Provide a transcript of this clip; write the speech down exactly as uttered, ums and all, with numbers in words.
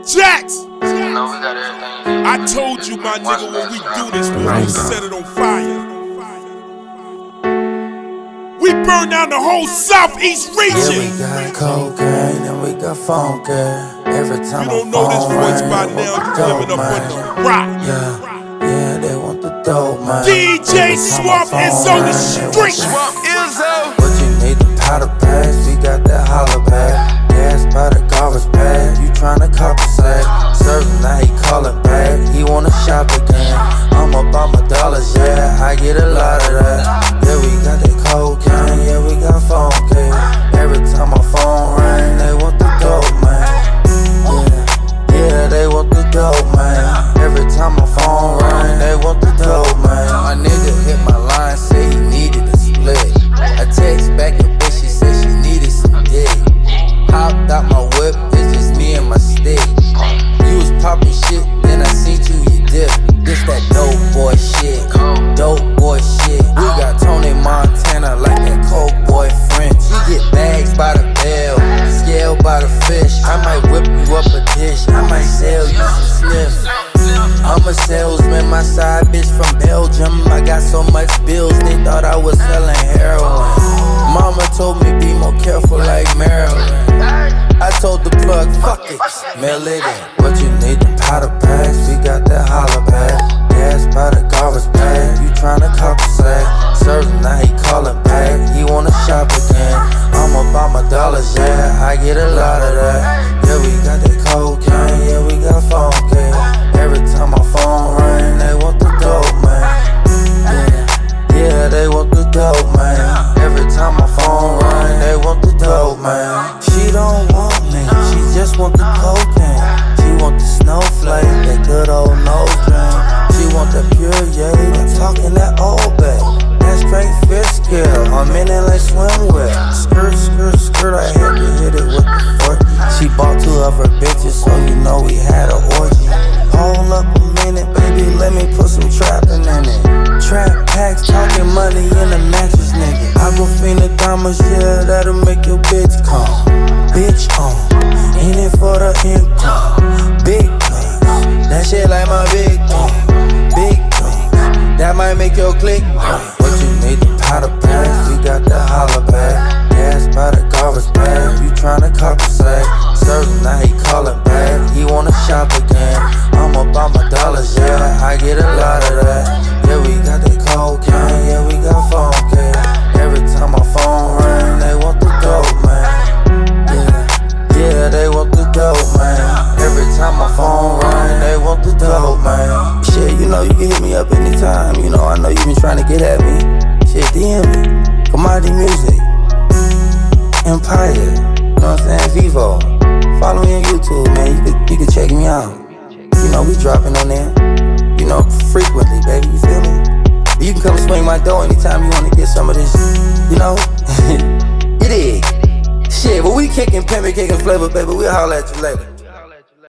Jax! You know we got everything. I told you, my nigga, when we do this, we gonna set it on fire. We burn down the whole southeast region. Yeah, we got cocaine and we got funk. Every time you don't know this voice by now, you living up on the rock. Yeah, yeah, they want the dope, man. D J Swamp is on the street. Swamp Izzo. But you need the powder pass, we got that holler bag. Gas by the garbage bag, you tryna cop a sack. Serving, now he callin' back, he wanna shop again. I'm about my dollars, yeah, I get a lot of that. Yeah, we got that cocaine, yeah, we got funk. Every time my phone ring, they want the dope, man. Yeah, yeah, they want the dope, man. Every time my phone ring, they want the dope, man. My nigga hit my line, say he needed a split. I text back a bitch, she said she needed some dick. Hopped out my whip, it's just me and my stick. You was poppin' shit, then I seen you, you dip. This that dope boy shit, dope boy shit. We got Tony Montana like that coke boy French. You get bags by the bell, scale by the fish. I might whip you up a dish, I might sell you some sniff. I'm a salesman, my side bitch from Belgium. I got so much bills, they thought I was selling heroin. Mama told me be more careful like Maryland. I told the plug, fuck it, mail it in. What you need, the powder packs, we got that holler bag. Gas by the garbage bag, you tryna cop a sack. Serving, now he callin' back, he wanna shop again. I'm about my dollars, yeah, I get a lot of that. Yeah, we got that cocaine, yeah, we got funk. Every time my phone ring, they want the dope, man. Yeah, yeah, they want the dope, man. Every time my phone ring, they want the dope, man. She don't want me, she just want the cocaine. She want the snowflake, that good old nose drain. She want the pure, yeah, I'm talking that old back. That straight fish girl, I'm in it like swimwear. Skirt, skirt, skirt, I had to hit it with the fork. She bought two of her bitches, so you know we had an orgy. Hold up a minute, baby, let me put some trapping in it. Trap packs, talking money in the mattress, nigga. Aquafina diamonds, yeah, that'll make your bitch come. Bitch on, in it for the income. Big guns, that shit like my big gun. Big guns, that might make your click. What you need, the powder packs, we got that holler bag. Gas by the garbage bag, you tryna cop a sack. Serving, now he callin' back, he wanna shop again. I'm about my dollars, yeah, I get a lot of that. Yeah, we got that cocaine, yeah, we got funk. Every time my phone ring, they want the dope, man. Yeah, yeah, they want the dope, man. Every time my phone ring, they want the dope, man. Shit, you know you can hit me up anytime. You know, I know you been trying to get at me. Shit, D M me. Commodity Music, Empire, you know what I'm saying? Vivo. Follow me on YouTube, man. You can, you can check me out. You know, we dropping on there. You know, frequently, baby. You feel me? You can come swing my door anytime you wanna get some of this. You know? You dig? Shit, but we kicking, pimpin', kicking flavor, baby. We'll holler at you later.